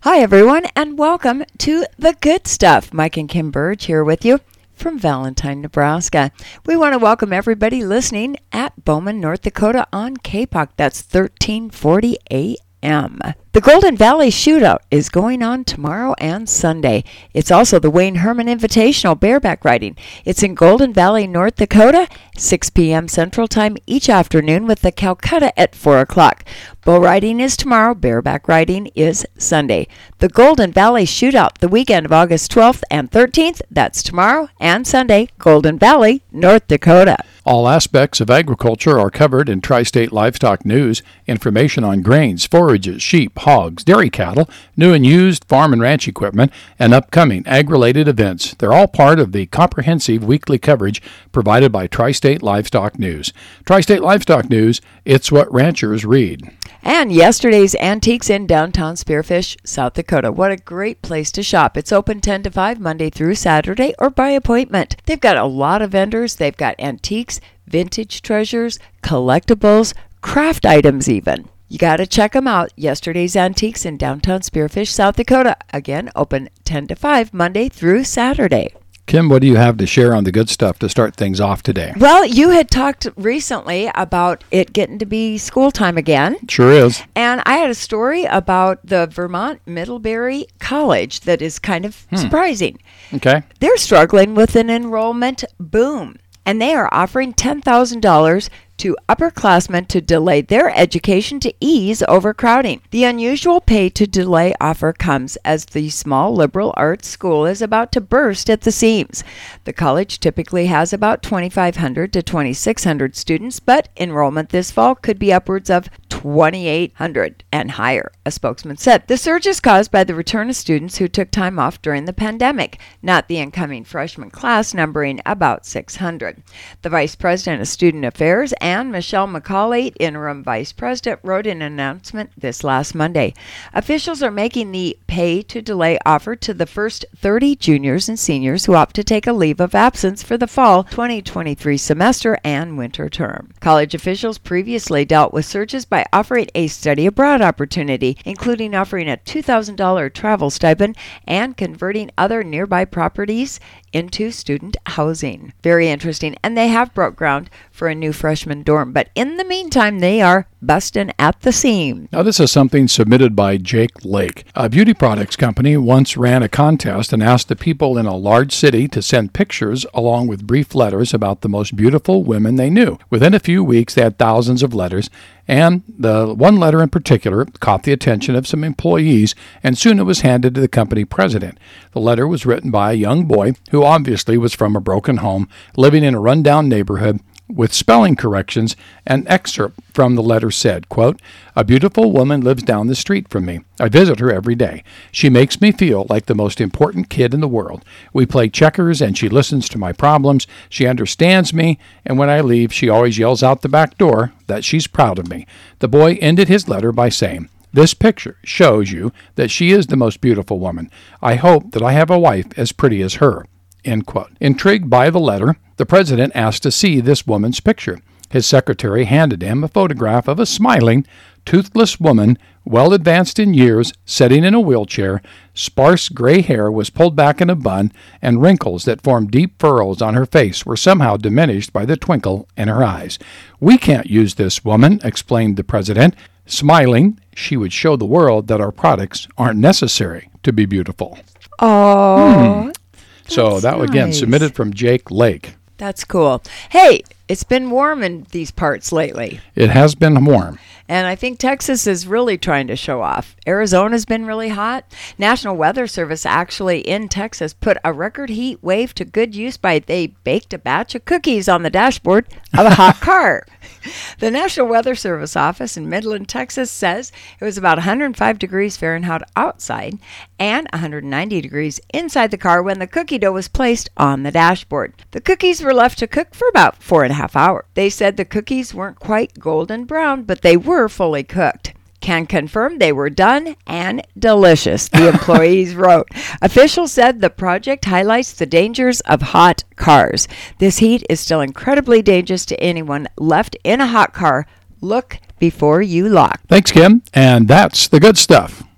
Hi, everyone, and welcome to The Good Stuff. Mike and Kim Burge here with you from Valentine, Nebraska. We want to welcome everybody listening at Bowman, North Dakota on KPOC. That's 1340 AM. The Golden Valley Shootout is going on tomorrow and Sunday. It's also the Wayne Herman Invitational bareback riding. It's in Golden Valley, North Dakota, 6 p.m. Central Time each afternoon with the Calcutta at 4 o'clock. Bull riding is tomorrow. Bareback riding is Sunday. The Golden Valley Shootout, the weekend of August 12th and 13th. That's tomorrow and Sunday, Golden Valley, North Dakota. All aspects of agriculture are covered in Tri-State Livestock News. Information on grains, forages, sheep, hogs, dairy cattle, new and used farm and ranch equipment, and upcoming ag-related events. They're all part of the comprehensive weekly coverage provided by Tri-State Livestock News. Tri-State Livestock News, it's what ranchers read. And yesterday's Antiques in downtown Spearfish, South Dakota. What a great place to shop. It's open 10 to 5 Monday through Saturday or by appointment. They've got a lot of vendors. They've got antiques, vintage treasures, collectibles, craft items even. You got to check them out. Yesterday's Antiques in downtown Spearfish, South Dakota. Again, open 10 to 5 Monday through Saturday. Kim, what do you have to share on the good stuff to start things off today? Well, you had talked recently about it getting to be school time again. Sure is. And I had a story about the Vermont Middlebury College that is kind of surprising. Okay. They're struggling with an enrollment boom, and they are offering $10,000 to upperclassmen to delay their education to ease overcrowding. The unusual pay-to-delay offer comes as the small liberal arts school is about to burst at the seams. The college typically has about 2,500 to 2,600 students, but enrollment this fall could be upwards of 2,800 and higher, a spokesman said. The surge is caused by the return of students who took time off during the pandemic, not the incoming freshman class numbering about 600. The vice president of student affairs and Michelle McCauley, interim vice president, wrote an announcement this last Monday. Officials are making the pay-to-delay offer to the first 30 juniors and seniors who opt to take a leave of absence for the fall 2023 semester and winter term. College officials previously dealt with surges by offering a study abroad opportunity, including offering a $2,000 travel stipend and converting other nearby properties into student housing. Very interesting. And they have broke ground for a new freshman dorm. But in the meantime, they are busting at the seam. Now, this is something submitted by Jake Lake. A beauty products company once ran a contest and asked the people in a large city to send pictures along with brief letters about the most beautiful women they knew. Within a few weeks, they had thousands of letters, and the one letter in particular caught the attention of some employees, and soon it was handed to the company president. The letter was written by a young boy who obviously was from a broken home, living in a rundown neighborhood. With spelling corrections, an excerpt from the letter said, quote, "A beautiful woman lives down the street from me. I visit her every day. She makes me feel like the most important kid in the world. We play checkers and she listens to my problems. She understands me, and when I leave, she always yells out the back door that she's proud of me." The boy ended his letter by saying, "This picture shows you that she is the most beautiful woman. I hope that I have a wife as pretty as her." End quote. Intrigued by the letter, the president asked to see this woman's picture. His secretary handed him a photograph of a smiling, toothless woman, well advanced in years, sitting in a wheelchair. Sparse gray hair was pulled back in a bun, and wrinkles that formed deep furrows on her face were somehow diminished by the twinkle in her eyes. "We can't use this woman," explained the president. Smiling, she would show the world that our products aren't necessary to be beautiful. Oh. So that, again, nice. submitted from Jake Lake. That's cool. Hey, it's been warm in these parts lately. It has been warm. And I think Texas is really trying to show off. Arizona's been really hot. National Weather Service actually in Texas put a record heat wave to good use by they baked a batch of cookies on the dashboard of a hot car. The National Weather Service office in Midland, Texas says it was about 105 degrees Fahrenheit outside and 190 degrees inside the car when the cookie dough was placed on the dashboard. The cookies were left to cook for about 4.5 hours. They said the cookies weren't quite golden brown, but they were fully cooked. Can confirm they were done and delicious, the employees wrote. Officials said the project highlights the dangers of hot cars. This heat is still incredibly dangerous to anyone left in a hot car. Look before you lock. Thanks, Kim. And that's the good stuff.